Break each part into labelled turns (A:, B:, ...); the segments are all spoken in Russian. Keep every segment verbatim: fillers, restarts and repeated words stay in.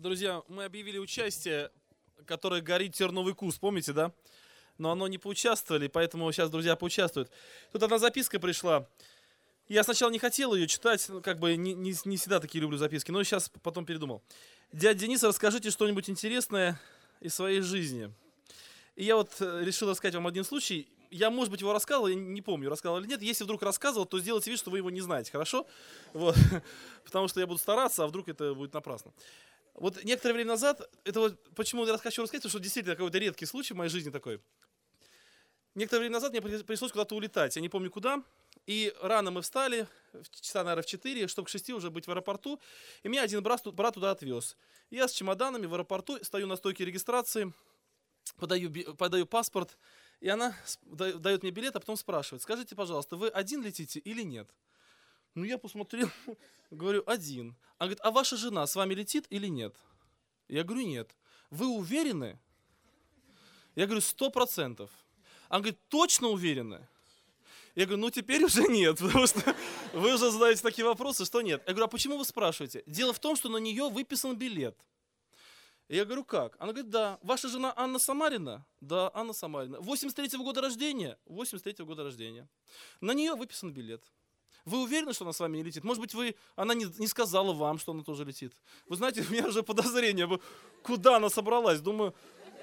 A: Друзья, мы объявили участие, которое горит терновый куст, помните, да? Но оно не поучаствовали, поэтому сейчас друзья поучаствуют. Тут одна записка пришла. Я сначала не хотел ее читать, ну, как бы не, не, не всегда такие люблю записки, но сейчас потом передумал. Дядя Денис, расскажите что-нибудь интересное из своей жизни. И я вот решил рассказать вам один случай. Я, может быть, его рассказывал, я не помню, рассказывал или нет. Если вдруг рассказывал, то сделайте вид, что вы его не знаете, хорошо? Вот. Потому что я буду стараться, а вдруг это будет напрасно. Вот некоторое время назад, это вот почему я хочу рассказать, потому что действительно какой-то редкий случай в моей жизни такой. Некоторое время назад мне пришлось куда-то улетать, я не помню куда. И рано мы встали, часа, наверное, в четыре, чтобы к шести уже быть в аэропорту. И меня один брат, брат туда отвез. Я с чемоданами в аэропорту, стою на стойке регистрации, подаю, подаю паспорт, и она дает мне билет, а потом спрашивает: скажите, пожалуйста, вы один летите или нет? Ну, я посмотрел, говорю, один. Она говорит, а ваша жена с вами летит или нет? Я говорю, нет. Вы уверены? Я говорю, сто процентов. Она говорит, точно уверены? Я говорю, ну теперь уже нет, потому что вы уже задаете такие вопросы, что нет. Я говорю, а почему вы спрашиваете? Дело в том, что на нее выписан билет. Я говорю, как? Она говорит, да. Ваша жена Анна Самарина? Да, Анна Самарина. восемьдесят третьего года рождения? восемьдесят третьего года рождения. На нее выписан билет. Вы уверены, что она с вами не летит? Может быть, вы, она не, не сказала вам, что она тоже летит? Вы знаете, у меня уже подозрение, куда она собралась. Думаю,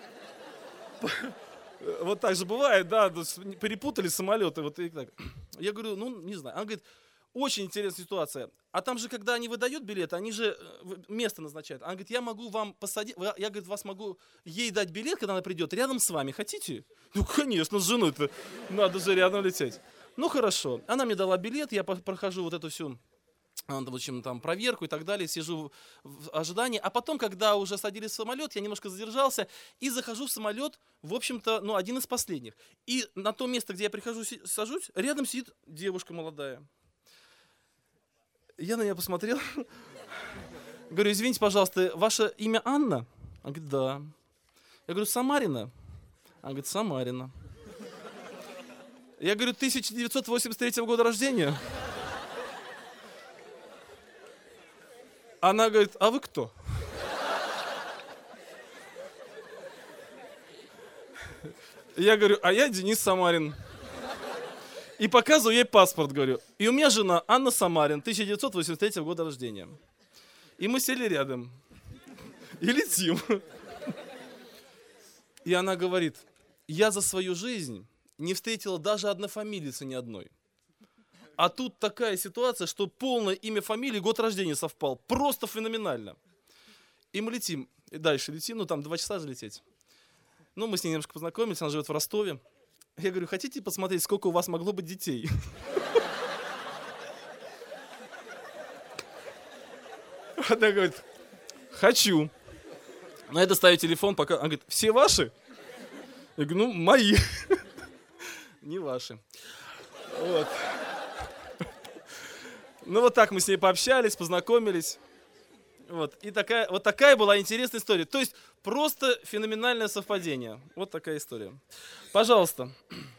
A: вот так же бывает, да, перепутали самолеты. Вот и так. Я говорю, ну, не знаю. Она говорит, очень интересная ситуация. А там же, когда они выдают билет, они же место назначают. Она говорит, я могу вам посадить, я, говорит, вас могу ей дать билет, когда она придет, рядом с вами. Хотите? Ну, конечно, с женой-то надо же рядом лететь. Ну, хорошо. Она мне дала билет, я прохожу вот эту всю, в общем, там, проверку и так далее, сижу в ожидании. А потом, когда уже садились в самолет, я немножко задержался и захожу в самолет, в общем-то, ну, один из последних. И на то место, где я прихожу, сажусь, рядом сидит девушка молодая. Я на нее посмотрел. Говорю, извините, пожалуйста, ваше имя Анна? Она говорит, да. Я говорю, Самарина? Она говорит, Самарина. Я говорю, тысяча девятьсот восемьдесят третьего года рождения? Она говорит, а вы кто? Я говорю, а я Денис Самарин. И показываю ей паспорт, говорю. И у меня жена Анна Самарин, тысяча девятьсот восемьдесят третьего года рождения. И мы сели рядом. И летим. И она говорит, я за свою жизнь не встретила даже однофамилицы ни одной. А тут такая ситуация, что полное имя, фамилия, год рождения совпал. Просто феноменально. И мы летим. И дальше летим, ну там два часа же лететь. Ну, мы с ней немножко познакомились, она живет в Ростове. Я говорю, хотите посмотреть, сколько у вас могло быть детей? Она говорит, хочу. Но я достаю телефон, пока... Она говорит, все ваши? Я говорю, ну, мои. Не ваши. Вот. Ну, вот так мы с ней пообщались, познакомились. Вот. И такая, вот такая была интересная история. То есть просто феноменальное совпадение. Вот такая история. Пожалуйста.